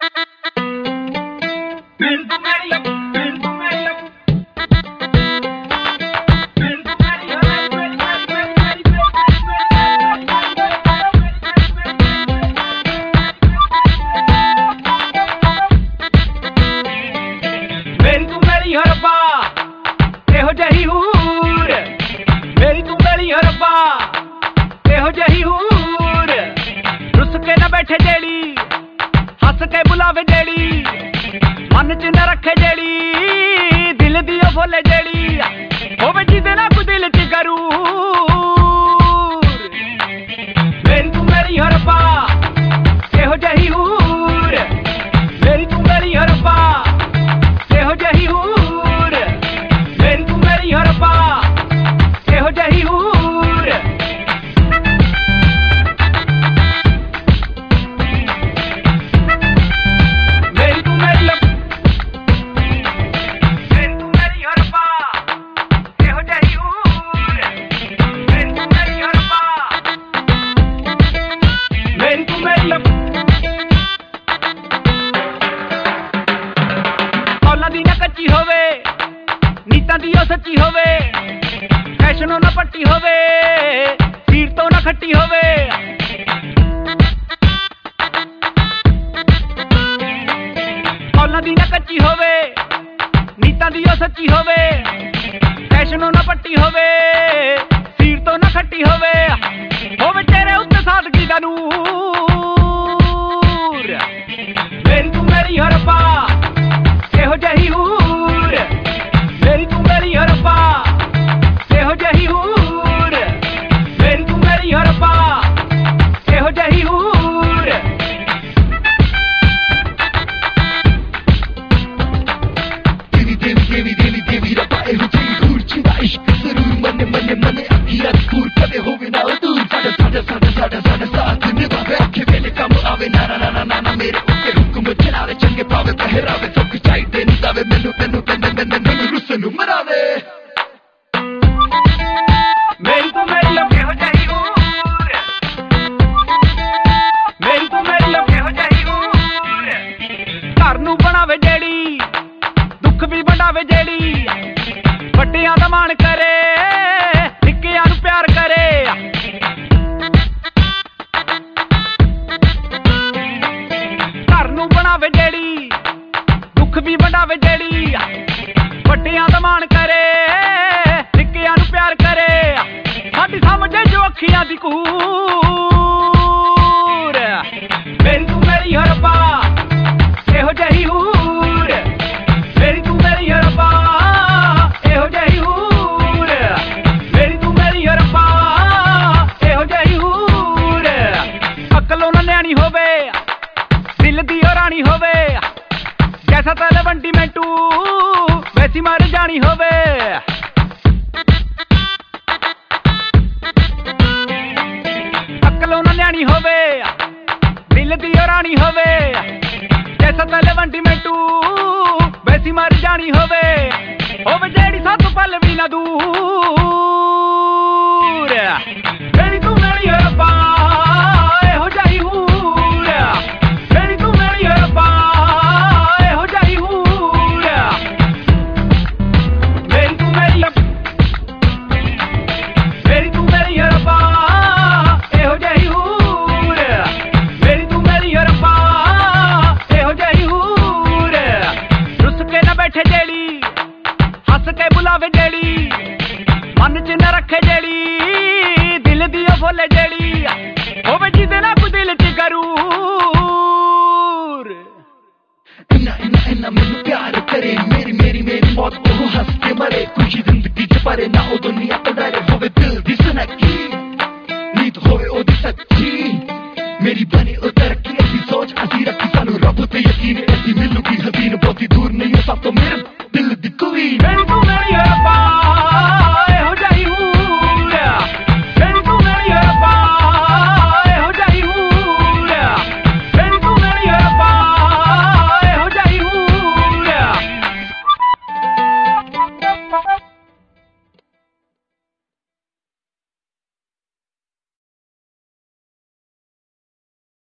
मन च न रखे जेड़ी दिल दी बोले जेड़ी होवे जिदे ना कोई दिल च गरूर मेरी तू मेरी हरपा एहो जही हूर मेरी तू मेरी हरपा एहो जही हूर मेरी तू मेरी हरपा एहो जही हूर सच्ची होवे फैशनों ना पट्टी होवे सीर तो ना खट्टी होवे कौलां दी ना कच्ची होवे नीतां दी सच्ची होवे फैशनों ना पट्टी होवे सीर तो ना खट्टी होवे तेरे उत्ते सादगी दा नूर मेरी तू मेरी हरपा एहो जही हूर मेरी तू मेरी हरपा एहो जही हूर मेरी तू मेरी हरपा एहो जही हूर देवी रब्बा एहो जही हूर जिंदा इश्क जरूर मने मने मने अखियां दूर कदे होवे ना दूर साडा साथ निभावे आखे वेले काम आवे ना ना ना ना ना मेरे उत्ते हुक्म चलावे चंगे पावे पहरावे सब कुछ चाहिए नहीं दावे मैनू मैनू मैनू रुसनू मरावे मेरी तू मेरी एहो जही हूर मेरी तू मेरी एहो जही हूर घर नू बनावे जेड़ी दुख भी वंडावे जेड़ी ਵੱਡਿਆਂ ਦਾ ਮਾਣ करे ਨਿੱਕਿਆਂ ਨੂੰ प्यार करे घर नू बनावे जेड़ी दुख भी वंडावे जेड़ी ਵੱਡਿਆਂ ਦਾ ਮਾਣ करे ਨਿੱਕਿਆਂ ਨੂੰ प्यार करे ਸਾਡੀ ਸਮਝੇ ਜੋ ਅੱਖੀਆਂ ਦੀ ਕੂਰ ਮੇਰੀ ਤੂੰ ਮੇਰੀ ਹਰਪਾ ਇਹੋ ਜਹੀ ਹੂਰ ਮੇਰੀ ਤੂੰ ਮੇਰੀ ਹਰਪਾ ਇਹੋ ਜਹੀ ਹੂਰ ਮੇਰੀ ਤੂੰ ਮੇਰੀ ਹਰਪਾ ਇਹੋ ਜਹੀ ਹੂਰ ਅਕਲੋਂ ਨਾ ਨਿਆਣੀ ਹੋਵੇ ਦਿਲ ਦੀ ਉਹ ਰਾਣੀ ਹੋਵੇ ਜੈਸਾ ਤਲਵੰਡੀ ਮੈਂਟੂ ਵੈਸੀ ਮਰ ਜਾਣੀ ਹੋਵੇ ਅਕਲੋਂ ਨਾ ਨਿਆਣੀ ਹੋਵੇ ਦਿਲ ਦੀ ਉਹ ਰਾਣੀ ਹੋਵੇ ਜੈਸਾ ਤਲਵੰਡੀ ਮੈਂਟੂ ਵੈਸੀ ਮਰ ਜਾਣੀ ਹੋਵੇ ਜਿਹੜੀ ਸੱਤ ਪਲ ਵੀ ਨਾ ਦੂਰ ਮੇਰੀ ਤੂੰ ਮੇਰੀ ਹਰਪਾ ਇਹੋ ਜਹੀ ਹੂਰ ਮੇਰੀ ਤੂੰ ਮੇਰੀ ਹਰਪਾ ਇਹੋ ਜਹੀ ਹੂਰ ਮੇਰੀ ਤੂੰ ਮੇਰੀ ਹਰਪਾ ਇਹੋ ਜਹੀ ਹੂਰ ਮੇਰੀ ਤੂੰ ਮੇਰੀ ਹਰਪਾ ਇਹੋ ਜਹੀ ਹੂਰ ਰੁੱਸ ਕੇ ਨਾ ਬੈਠੇ ਜਿਹੜੀ हस के बुलावे जेड़ी मन च न रखे जेड़ी दिल दी बोले जेड़ी होवे जिदे ना कोई दिल च गरूर इन्ना इन्ना इन्ना मैनू प्यार करे मेरी मेरी मेरी मौत को हंस के मरे खुशी जिंदगी च परे ना ओ दुनिया तो डरे होवे दिल दी सुनकी नीत होवे ओदी सच्ची मेरी बनी ओ तरक्की ऐसी सोच असी रखी सानू रब ते यकीन ऐसी मिलूगी हसीन बहुती दूर नहीं हो सब तो मेरे दिल दी कोई